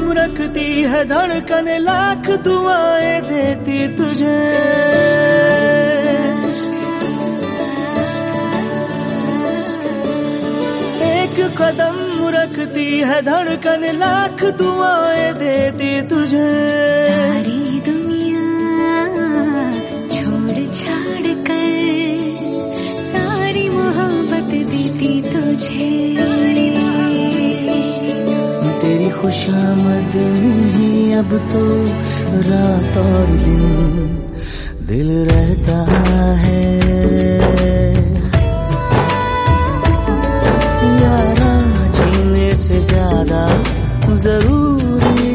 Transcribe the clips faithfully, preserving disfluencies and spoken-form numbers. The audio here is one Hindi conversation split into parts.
रखती है धड़कन, लाख दुआएं देती तुझे। एक कदम रखती है धड़कन, लाख दुआएं देती तुझे। सारी दुनिया छोड़ छाड़ कर सारी मोहब्बत देती तुझे। तेरी खुशामद नहीं अब तो रात और दिन दिल रहता है। यारा जीने से ज्यादा जरूरी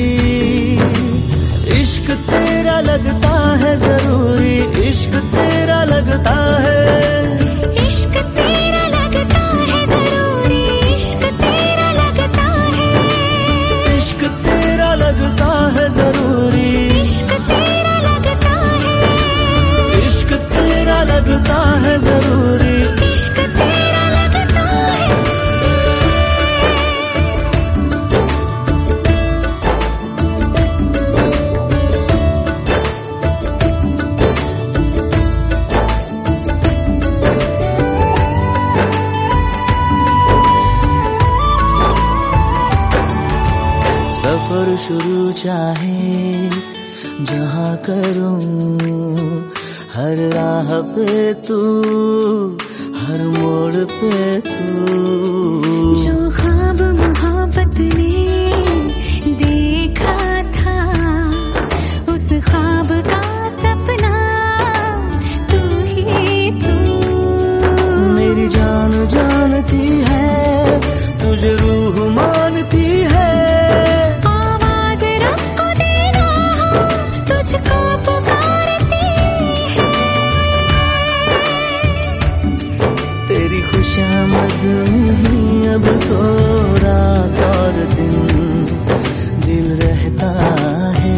इश्क तेरा लगता है जरूरी, इश्क तेरा लगता है। इश्क तेरा लगता है जरूरी, इश्क तेरा लगता है। इश्क तेरा लगता है जरूरी, इश्क तेरा लगता है। इश्क तेरा लगता है जरूरी, इश्क तेरा लगता है। सफर शुरू चाहे जहाँ करूं, हर राह पे तू, हर मोड़ पे तू। जो ख्वाब मोहब्बत ने देखा था, उस ख्वाब का सपना तू ही तू। मेरी जान जानती है, तुझे रूह मानती है। आवाज रब को देना हो, तुझको पुकारती है। तेरी खुशामद में अब तो रात और दिन दिल रहता है।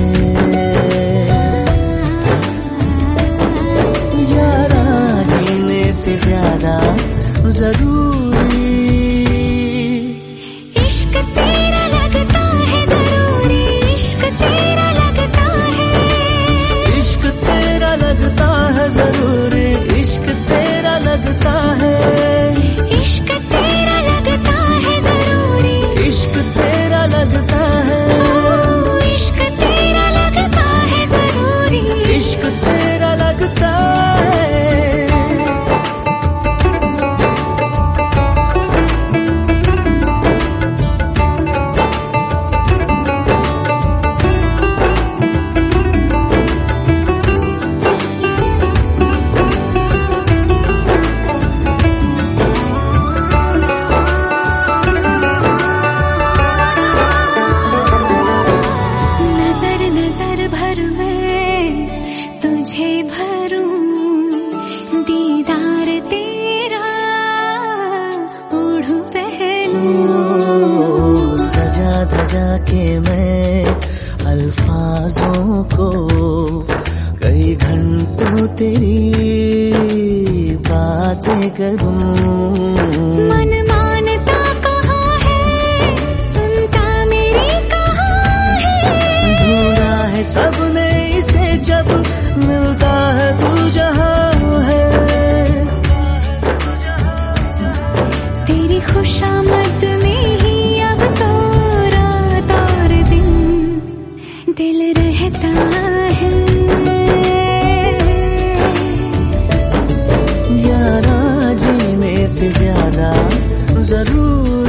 यारा जीने से ज्यादा जरूरी इश्क तेरा लगता है जरूरी, इश्क तेरा लगता है। इश्क तेरा लगता है जरूरी, इश्क तेरा लगता है। इश्क तेरा लगता है जरूरी, इश्क तेरा लगता है। ओ, इश्क तेरा लगता है जरूरी। इश्क तेरा लगता है। नजर नजर भर मैं तुझे भरूं, दीदार तेरा ओढ़ पहनूं। ओ, सजा धजा के मैं अल्फाजों को कई घंटों तेरी बातें करूं। मन मानता कहाँ है, सुनता मेरी कहाँ है। ढूंढा है सबने इसे जब मिलता है तू जहाँ है। तेरी खुशामद में ही अब तो रात और दिन दिल रहता है। यारा जीने से ज्यादा जरूर